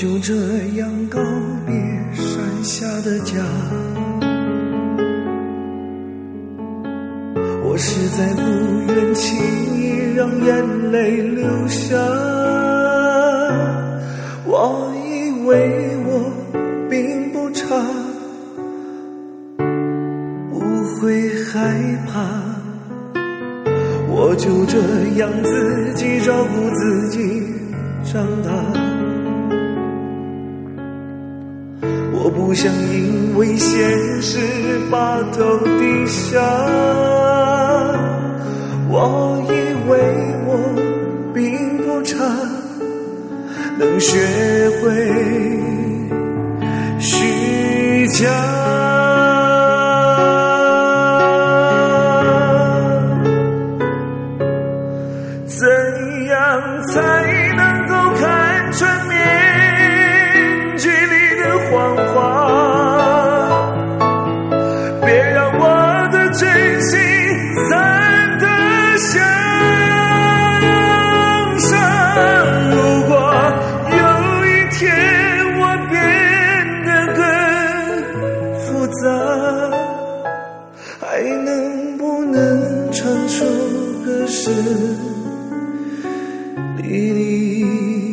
就这样告别山下的家，我实在不愿轻易让眼泪流下。我以为我并不差，不会害怕，我就这样自己照顾自己长大。我不想因为现实把头低下，我以为我并不差，能学会虚假。怎样才能够看穿面具里的谎话？别让我的真心散得像沙。如果有一天我变得更复杂，还能不能唱出歌声里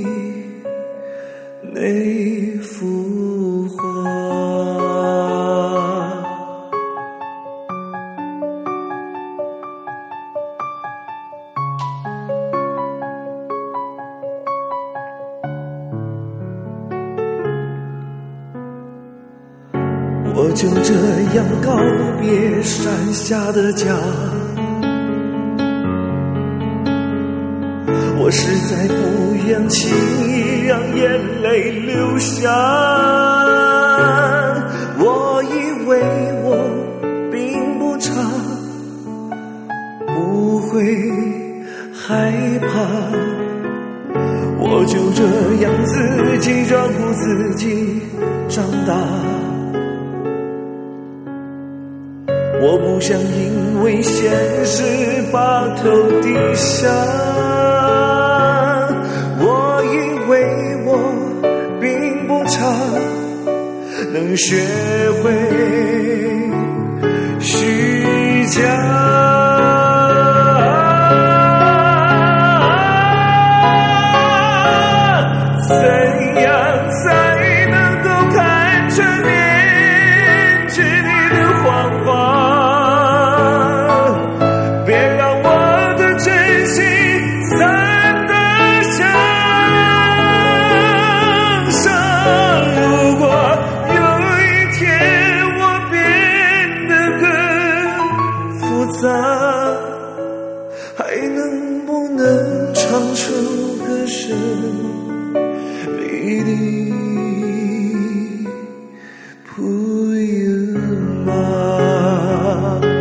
那幅画？我就这样告别山下的家，我实在不愿轻易让眼泪流下。我以为我并不差，不会害怕，我就这样自己照顾自己长大。我不想因为现实把头低下，我以为我并不差，能学会虚假。怎样才能够看穿面具里的谎话？别让我的真心散得像沙。如果有一天我变得更复杂，还能不能唱出歌声里的不一样？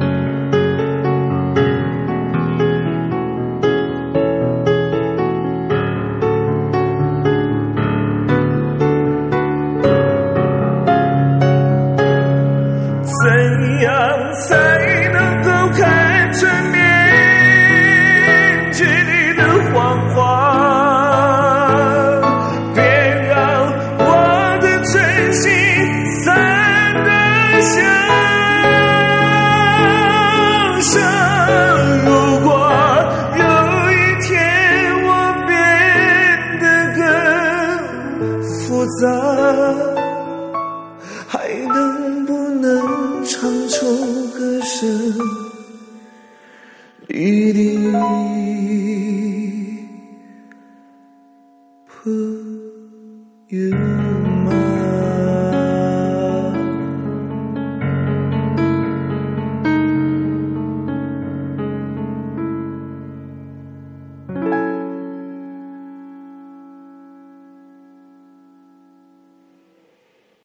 怎样才能够看穿面具里的谎话？别让我的真心散得像沙。如果有一天我变得更复杂，还能不能唱出歌声里的